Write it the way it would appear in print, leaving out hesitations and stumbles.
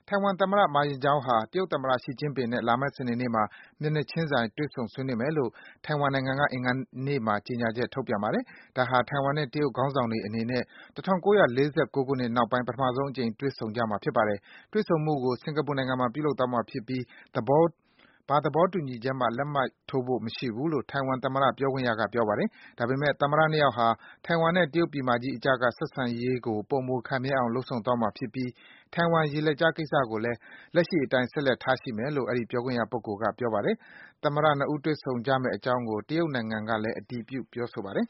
ထိုင်ဝမ်သမ္မတ Ma Ying-jeou ဟာ တရုတ်သမ္မတ Xi Jinping နဲ့ လာမယ့် စနေနေ့မှာ မျက်နှာချင်းဆိုင် တွေ့ဆုံ ဆွေးနွေးမယ်လို့ ထိုင်ဝမ်နိုင်ငံက အင်္ဂါနေ့မှာ ကြေညာချက် ထုတ်ပြန်ပါတယ်။ ဒါဟာ ထိုင်ဝမ်နဲ့ တရုတ်ခေါင်းဆောင်တွေအနေနဲ့ ၁၉၄၉ ခုနှစ်နောက်ပိုင်း ပထမဆုံးအကြိမ် တွေ့ဆုံကြမှာ ဖြစ်ပါတယ်။ တွေ့ဆုံမှုကို စင်္ကာပူနိုင်ငံမှာ ပြုလုပ်သွားမှာဖြစ်ပြီး ဘာသဘောတူညီချက်မှ လက်မှတ်ထိုးဖို့ မရှိဘူးလို့ ထိုင်ဝမ်သမ္မတ ပြောခွင့်ရက ပြောပါတယ်။ ဒါပေမယ့် သမ္မတ ၂ ယောက်ဟာ ထိုင်ဝမ်နဲ့ တရုတ်ပြည်မကြီးအကြားက ဆက်ဆံရေးကို ပိုမို ခိုင်မြဲအောင် လုပ်ဆောင်သွားမှာဖြစ်ပြီး ထိုင်ဝမ်ရေလက်ကြားကိစ္စကိုလည်း လက်ရှိအတိုင်း ဆက်လက်ထားရှိမယ်လို့ အဲဒီ ပြောခွင့်ရပုဂ္ဂိုလ်က ပြောပါတယ်။ သမ္မတ ၂ ဦး တွေ့ဆုံကြမယ့်အကြောင်းကို တရုတ်နိုင်ငံကလည်း အတည်ပြု ပြောဆိုပါတယ်